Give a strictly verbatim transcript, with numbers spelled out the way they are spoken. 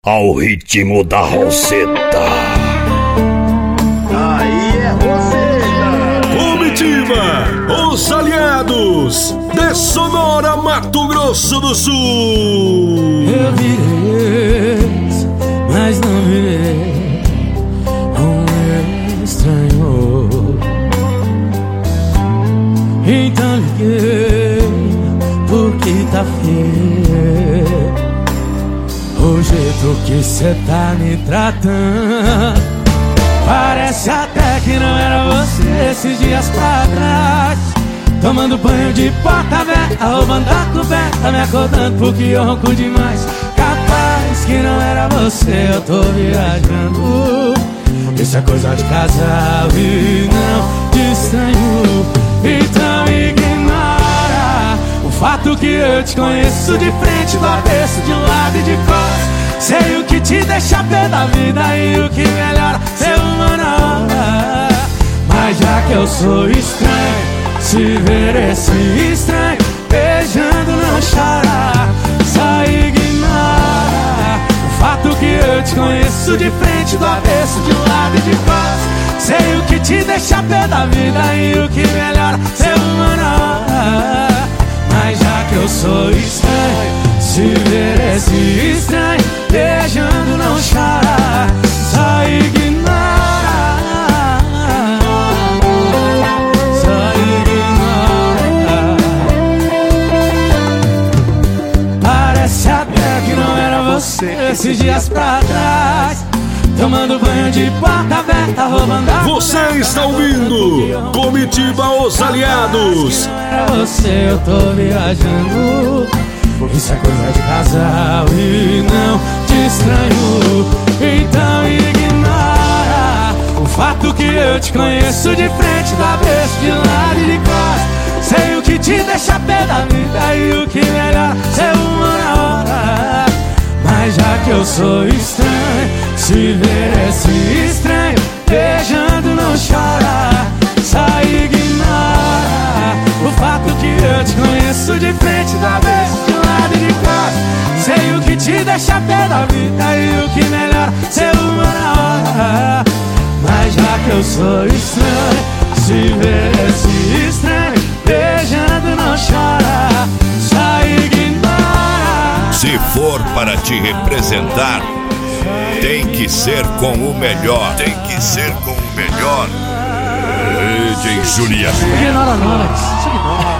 ao ritmo da Roseta. Aí é Roseta. Comitiva, os aliados de Sonora, Mato Grosso do Sul. Eu virei ex, mas não virei um estranho. Então liguei porque tá feio o jeito que cê tá me tratando. Parece até que não era você esses dias pra trás. Tomando banho de porta aberta, roubando a coberta, me acordando porque eu ronco demais. Capaz que não era você, eu tô viajando. Isso é coisa de casal e não de estranho. Então ignora o fato que eu te conheço de frente, do avesso, de um lado e de costas. Sei o que te deixa pé da vida e o que melhora ser uma na hora. Mas já que eu sou estranho, se ver esse estranho beijando não chora. Só ignora o fato que eu te conheço de frente, do avesso, de um lado e de costas. Sei o que te deixa pé da vida e o que melhora ser uma na hora. Mas já que eu sou estranho, se ver esse estranho beijando não chora. Só ignora, só ignora. Parece até que não era você esses dias pra trás. Tomando banho de porta aberta, roubando a... Você está ouvindo Comitiva, os aliados. Não era você, eu tô viajando. Isso é coisa de casal e não de estranho. Então ignora o fato que eu te conheço de frente, do avesso, de lado e de costas. Sei o que te deixa pé da vida e o que melhor ser uma na hora. Mas já que eu sou estranho, se ver esse estranho beijando não chora. Só ignora o fato que eu te conheço de frente, do avesso, de lado e de costas. Sei o que te deixa pé da vida e o que melhor ser uma na hora. Mas já que eu sou estranho, se ver esse estranho beijando não chora. Só ignora. Se for para te representar, tem que ser com o melhor. Tem que ser com o melhor. D J Juliano. Ignora nós. Ignora.